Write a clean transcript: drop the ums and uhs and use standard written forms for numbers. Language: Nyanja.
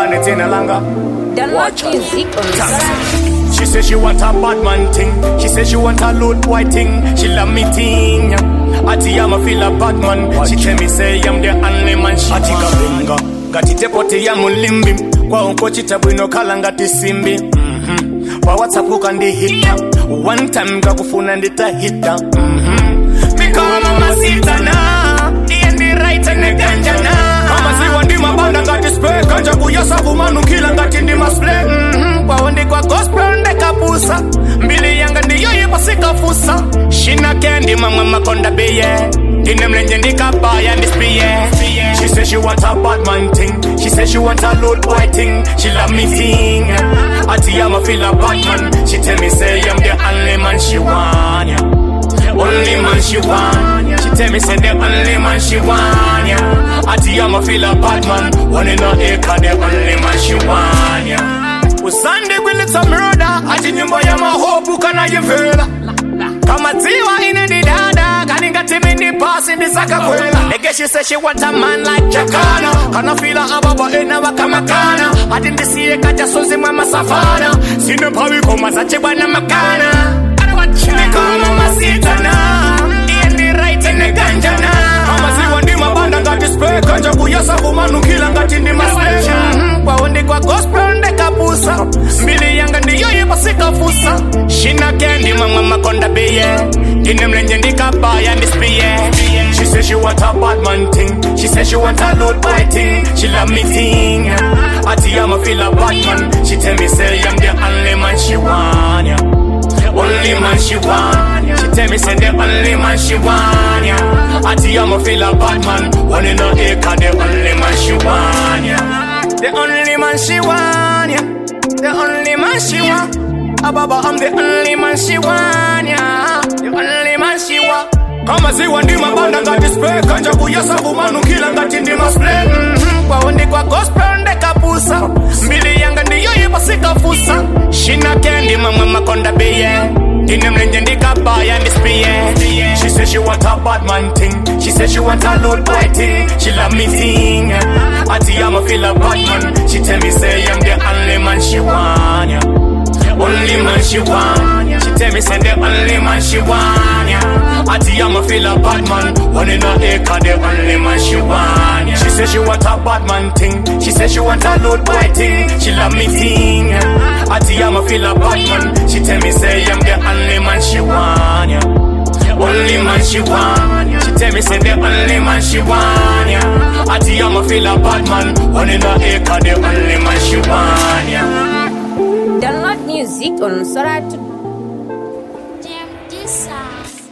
and it's in a longer. Watch music on She says she want a bad man thing. She says she want a load white thing. She love me thing. Ati I'ma feel a bad man. She tell me say I'm the only man she want. Ati kabinga ngati tepote ya mulimbi. Kwa unko chitabwino kala ngati simbi. Kwa WhatsApp ukandi hita. One time kakufuna ndita hita. Mikawa mama sita na the right and the ganja na. Mama ziwa ndi mabanda ngati spray. Kanja kuyasa kumanu kila ngati ndi masplay. Kwa onde kwa gospel ndeka pusa. Mbili yanga ndi yoye pasika fusa. Shina kendi mama makonda beye. Dine mlenje ndika baya ndispiye. She says she want a bad man thing. She says she want a load boy thing. She love me thing. Ati I'ma feel a bad man. She tell me say I'm the only man she want, yeah. Only man she want. She tell me say the only man she want, yeah. Ati I'ma feel a bad man. One in a acre, the only man she want, yeah. Usande kwilita murder. Ati nyumba ya mahobu kana yevela. Kama tiwa ine di dada. Kaninga timi ni pasi ni saka kwela. Nigga she say she want a man like Chakana. Kana fila ababa ina wakamakana. Ati ndisiye kacha sozi mama safana. Sine pawi koma sache wana makana. Mikawa mama sita na the right and the ganja na. Mama ziwa ndi mabanda ngati spray. Kanja kuyasa kumanu kila ngati ndi masplay. Kwa onde kwa gospel ndeka pusa. Mbili yanga ndi yoye pasika fusa. Shina kendi mama makonda beye. Dine mlenje ndika baya ndispiye. She says she want a bad man thing. She says she want a load boy thing. She love me thing. Ati I'ma feel a bad man. She tell me say I'm the only man she want, yeah. Only man she want. She tell me say the only man she want, yeah. Ati I'ma feel a bad man. One in a acre, the only man she want, yeah. The only man she want, yeah. The only man she want. Ababa, I'm the only man she want, yeah. The only man she want. Kama ziwa ndi mabanda ngati spray. Kanja kuyasa kumanu kila ngati ndi masplay. Kwa onde kwa gospel ndeka pusa. Mbili yanga ndi yoye pasika fusa. Shina kendi mama makonda beye. Dine mlenje ndika baya ndispiye. She says she want a bad man thing. She says she want a load boy thing. She love me thing. Ati I'ma feel a bad man. She tell me say I'm the only man she want, yeah. Only man she want. She tell me say the only man she want, yeah. Ati I'ma feel a bad man. One in a acre, the only man she want, yeah. She says she want a bad man thing. She says she want a load boy thing. She love me thing, yeah. Ati I'ma feel a bad man. She tell me say I'm the only man she want, yeah. Only man she want. She tell me say the only man she want, yeah. Ati I'ma feel a bad man. One in a acre, the only man she want, yeah. Download music on Soratu. Damn, this song.